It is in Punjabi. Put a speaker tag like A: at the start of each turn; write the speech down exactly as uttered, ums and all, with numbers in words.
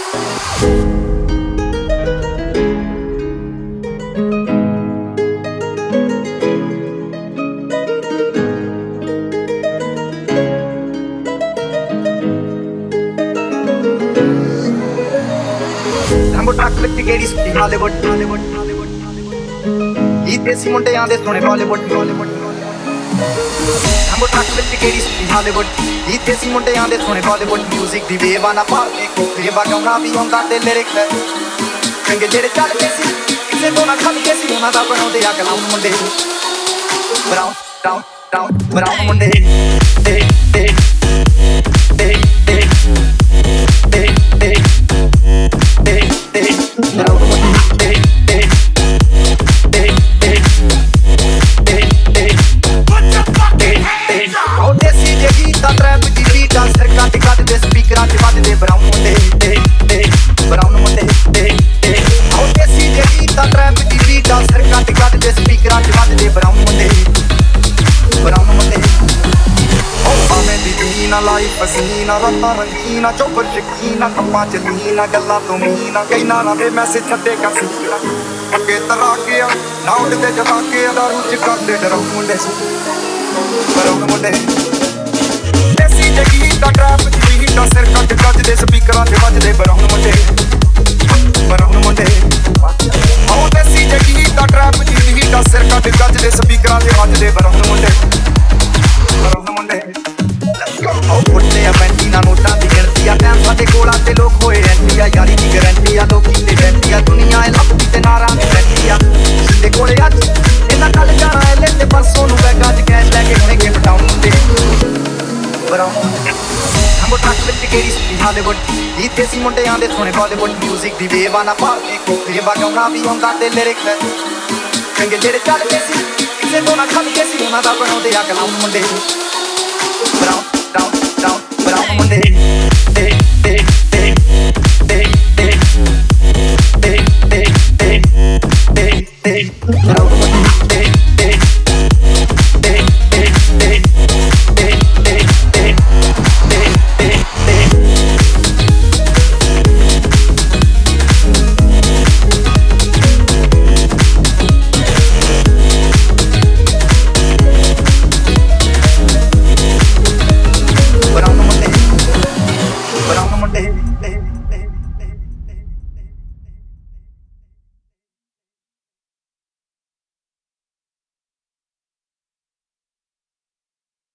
A: ਰੰਗੋ ਟਰੱਕ ਵਿੱਚ ਕਿਹੜੀ ਸੁੱਤੀ ਹਾਲੀਵੁੱਡ ਹਾਲੀਵੁੱਡ ਇਹ ਦੇਸੀ ਮੁੰਡਿਆਂ ਦੇ ਸੋਹਣੇ ਬਾਲੀਵੁੱਡ ਬਾਲੀਵੁੱਡ ਰੰਗੋ ਟਰੱਕ ਵਿੱਚ ਕਿਹੜੀ ਸੁੱਤੀ ਹਾਲੀਵੁੱਡ ਇਹ ਦੇਸੀ ਮੁੰਡਿਆਂ ਦੇ ਸੋਹਣੇ ਬਾਲੀਵੁੱਡ ਮਿਊਜ਼ਿਕ ਦੀ ਵੇਵ ਨਾ ਪਾਰ ਕੇ ਕੋਠੇ ਵਗਾਉਣਾ ਵੀ ਆਉਂਦਾ ਤੇ ਲਿਰਿਕਸ ਹੈ ਚੰਗੇ ਜਿਹੜੇ ਚੱਲਦੇ ਸੀ ਕਿਸੇ ਤੋਂ ਨਾ ਖੱਲਦੇ ਸੀ ਉਹਨਾਂ ਦਾ ਬਣਾਉਂਦੇ ਆ ਕਲਾਉਨ ਮੁੰਡੇ ਬਰਾਊਨ ਡਾਊਨ ਡਾਊਨ ਬਰਾਊਨ ਮੁੰਡੇ ਤੇ ਤੇ ਤੇ ਤੇ ਤੇ ਤੇ ਸਪੀਕਰਾਂ ਤੇ ਵੱਜਦੇ ਬਰਾਊਨ ਮੁੰਡੇ ਤੇ ਤੇ ਬਰਾਊਨ ਮੁੰਡੇ ਤੇ ਤੇ ਉਹ ਦੇਸੀ ਜਿਹੀ ਤਾਂ ਟਰੈਪ ਦੀ ਬੀਟ ਆ ਸਰਕਾਂ ਤੇ ਵੱਜਦੇ ਸਪੀਕਰਾਂ ਤੇ ਵੱਜਦੇ ਬਰਾਊਨ ਮੁੰਡੇ ਬਰਾਊਨ ਮੁੰਡੇ ਉਹ ਭਾਵੇਂ ਦੀ ਦੀਨਾ ਲਾਈ ਪਸੀਨਾ ਰਾਤਾਂ ਰੰਗੀਨਾ ਚੋਬਰ ਸ਼ਕੀਨਾ ਕੰਮਾਂ ਚ ਲੀਨਾ ਗੱਲਾਂ ਤੋਂ ਮੀਨਾ ਕਹਿਣਾ ਨਾ ਵੇ ਮੈਸੇਜ ਛੱਡੇ ਕਾਸੀ ਅੱਗੇ ਤਰਾ ਕੇ ਨਾ ਉੱਡਦੇ ਜਲਾ ਕੇ ਦਾਰੂ ਚ ਕਰਦੇ ਡਰਾਉਣ ਮੁੰਡੇ ਬਰਾਊਨ ਮੁੰਡੇ ਦੇਸੀ ਜਿਹੀ ਤਾਂ ਟਰੈਪ ਦਾ ਸਿਰ ਕੱਟ ਕੱਜਦੇ ਸਪੀਕਰਾਂ ਤੇ ਵੱਜਦੇ ਬਰਾਊਨ ਮੁੰਡੇ ਬਰਾਊਨ ਮੁੰਡੇ ਆਉ ਦੇਸੀ ਜਿਹੀ ਦਾ ਟਰੈਪ ਦੀ ਦਾ ਸਿਰ ਕੱਟ ਕੱਜਦੇ ਸਪੀਕਰਾਂ ਤੇ ਵੱਜਦੇ ਬਰਾਊਨ ਮੁੰਡੇ ਬਰਾਊਨ ਮੁੰਡੇ ਆਉ ਪੁੱਟੇ ਆ ਪੈਂਟੀ ਨਾ ਨੋਟਾਂ ਦੀ ਗਿਣਤੀ ਆ ਟਾਈਮ ਸਾਡੇ ਕੋਲਾਂ ਤੇ ਲੋਕ ਹੋਏ ਐਂਟੀ ਆ ਯਾਰੀ ਦੀ ਗਰੰਟੀ ਆ ਲੋਕੀ ਤੇ ਬੈਂਟੀ ਆ ਦੁਨੀਆ ਇਹ ਲੱਭਦੀ ਤੇ ਨਾਰਾਂ ਦੀ ਬੈਂਟੀ ਆ ਤੇ ਕੋਲੇ ਅੱਜ ਇਹਨਾਂ ਕੱਲ ਜਾਣਾ ਐ ਲੈ ਤੇ ਪਰਸੋਂ ਨੂੰ ਬੈਗਾਂ ਚ ਕੈਸ਼ ਲੈ ਕੇ ਹੁਣੇ ਕੇ ਪਟਾਉਣ ਮੁੰਡੇ ਬਰਾਊਨ ਰੰਗੋ ਟਰੱਕ ਵਿੱਚ ਕਿਹੜੀ ਸੁੱਤੀ ਹਾਲੀਵੁੱਡ ਇਹ ਦੇਸੀ ਮੁੰਡਿਆਂ ਦੇ ਸੋਹਣੇ ਬਾਲੀਵੁੱਡ ਮਿਊਜ਼ਿਕ ਦੀ ਵੇਵ ਨਾ ਪਾਰ ਕੇ ਕੋਠੇ ਵਗਾਉਣਾ ਵੀ ਆਉਂਦਾ ਤੇ ਲਿਰਿਕਸ ਹੈ ਚੰਗੇ ਜਿਹੜੇ ਚੱਲਦੇ ਸੀ ਕਿਸੇ ਤੋਂ ਨਾ ਖੱਲਦੇ ਸੀ ਉਹਨਾਂ ਦਾ ਬਣਾਉਂਦੇ ਆ ਕਲਾਉਨ ਮੁੰਡੇ ਬਰਾਊਨ ਡਾਊਨ ਡਾਊਨ ਬਰਾਊਨ ਮੁੰਡੇ